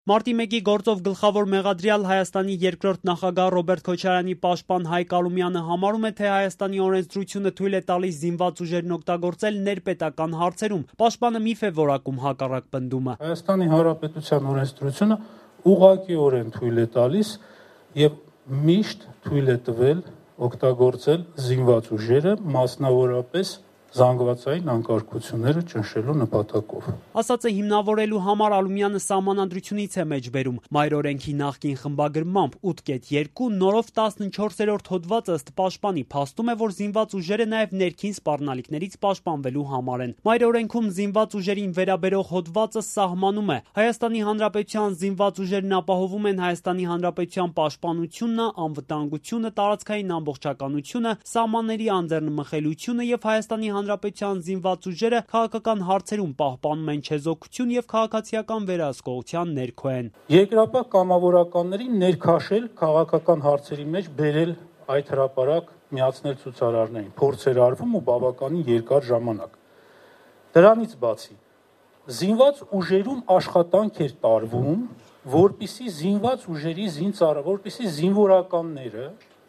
Մարտի 1-ի գործով գլխավոր մեղադրյալ Հայաստանի երկրորդ նախագահ Ռոբերտ Քոչարյանի պաշտպան Հայկ Արումյանը համարում է, թե Հայաստանի օրենսդրությունը թույլ է տալիս զինված ուժերն օգտագործել ներպետական հարցերում։ Պաշտպանը միֆ է որակում հակառակ պնդումը։ Հայաստանի Հանրապետության օրենսդրությունը ուղղակիորեն թույլ է տալիս եւ միշտ թույլ է տվել օգտագործել զինված ուժերը, մասնավորապես զանգվածային անկարգությունները ճնշելու նպատակով։ Ասացը հիմնավորելու համար Արումյանը սահմանադրությունից է մեջ բերում մայր օրենքի նախկին խմբագրմամբ 8.2 նորով 14-րդ հոդված ըստ պաշտպանի փաստում է, որ զինված ուժերը նաև ներքին սպառնալիքներից պաշտպանվելու համար են։ Մայր օրենքում զինված ուժերին վերաբերող հոդվածը սահմանում է. Հայաստանի Հանրապետության զինված ուժերն ապահովում են Հայաստանի Հանրապետության պաշտպանությունը, անվտանգությունը, տարածքային ամբողջականությունը, սահմանների անձեռնմխելիությունը եւ Հայաստանի Հանրապետության զինված ուժերը քաղաքական հարցերում պահպանում են չեզոքություն եւ քաղաքացիական վերահսկողության ներքո են։ Երկրապահ կամավորականներին ներքաշել քաղաքական հարցերի մեջ բերել այդ հրապարակ միացնել ցուցարարներին փորձեր արվում ու բավականին երկար ժամանակ։ Դրանից բացի զինված ուժերում աշխատանք էր տարվում, որպիսի զինված ուժերի որպիսի զինվորականները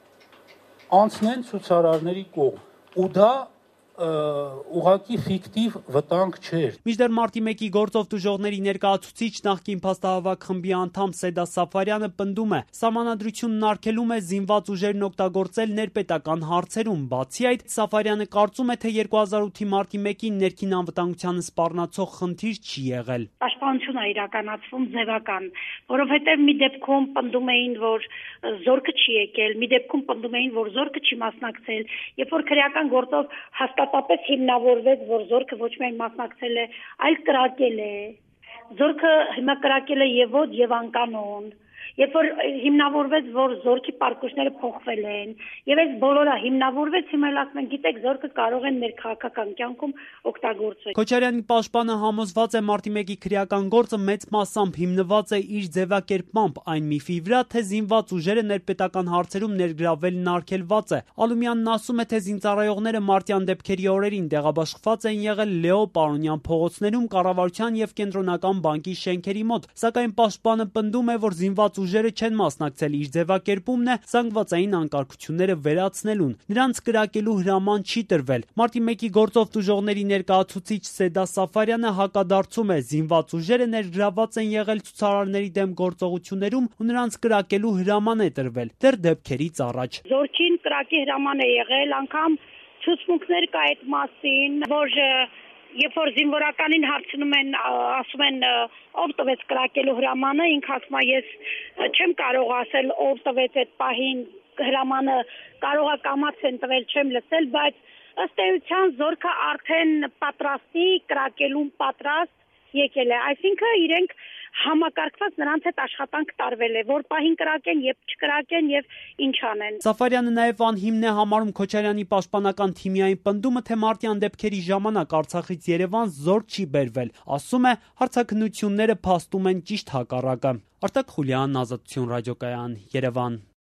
անցնեն ցուցարարների կողմ ու դա ուղղակի ֆիկտիվ վտանգ չէր։ Մինչդեռ մարտի 1-ի գործով տուժողների ներկայացուցիչ նախկին փաստահավաք խմբի անդամ Սեդա Սաֆարյանը պնդում է. սահմանադրությունն արգելում է զինված ուժերն օգտագործել ներպետական հարցերում։ Բացի այդ, Սաֆարյանը կարծում է, թե 2008-ի մարտի 1-ին ներքին անվտանգությանը սպառնացող խնդիր չի եղել։ Պաշտպանություն է իրականացվում ձևական, որովհետև մի դեպքում պնդում էին, որ զորքը չի եկել, մի դեպքում պնդում էին, որ զորքը չի մասնակցել, երբ որ քրեական գործով հաստատապես հիմնավորվեց, որ զորքը ոչ միայն մասնակցել է, այլ կրակել է։ Զորքը հիմա կրակել է եւ ոդ եւ անկանոն։ Երբ որ հիմնավորվեց, որ զորքի պարկուշները փոխվել են, եւ այս բոլորը հիմնավորվեց, հիմա ասում են, գիտեք, զորքը կարող են մեր քաղաքական կյանքում օգտագործել։ Քոչարյանի պաշտպանը համոզված է մարտի 1-ի քրեական գործը մեծ մասամբ հիմնված է իր ձևակերպմամբ այն միֆի վրա, թե զինված ուժերը ներպետական հարցերում ներգրավելն արգելված է։ Ալումյանն ասում է, թե զինծառայողները մարտյան դեպքերի օրերին տեղաբաշխված են եղել Լեո Պարոնյան փողոցներում, կառավարության եւ կենտրոնական բանկի շենքերի մոտ, սակայն պաշտպանը պնդում է, որ զինված ուժերը չեն մասնակցել իր ձևակերպումն է զանգվածային անկարգությունները վերացնելուն։ Նրանց կրակելու հրաման չի տրվել։ Մարտի 1-ի գործով տուժողների ներկայացուցիչ Սեդա Սաֆարյանը հակադարձում է. զինված ուժերը ներգրավված են եղել ցուցարարների դեմ գործողություններում ու նրանց կրակելու հրաման է տրվել դեռ դեպքերից առաջ։ Զորքին կրակի հրաման է եղել, անգամ ցուցմունքներ կա այդ մասին, որ երբ որ զինվորականին հարցնում են, ասում են ով տվեց կրակելու հրամանը, ինքը ասում է ես չեմ կարող ասել ով տվեց այդ պահին հրամանը, կարող է կամաց են տվել, չեմ լսել, բայց ըստ էության զորքը արդեն պատրաստի կրակելուն պատրաստ եկել է, այսինքն իրենք համակարգված նրանց հետ աշխատանք տարվել է, որ պահին կրակեն եւ չկրակեն եւ ինչ անեն։ Սաֆարյանը նաեւ անհիմն է համարում Քոչարյանի պաշտպանական թիմի այն պնդումը, թե մարտյան դեպքերի ժամանակ Արցախից Երևան զորք չի բերվել։ Ասում է, հարցաքննությունները փաստում են ճիշտ հակառակը։ Արտակ Խուլյան, Ազատություն ռադիոկայան, Երևան։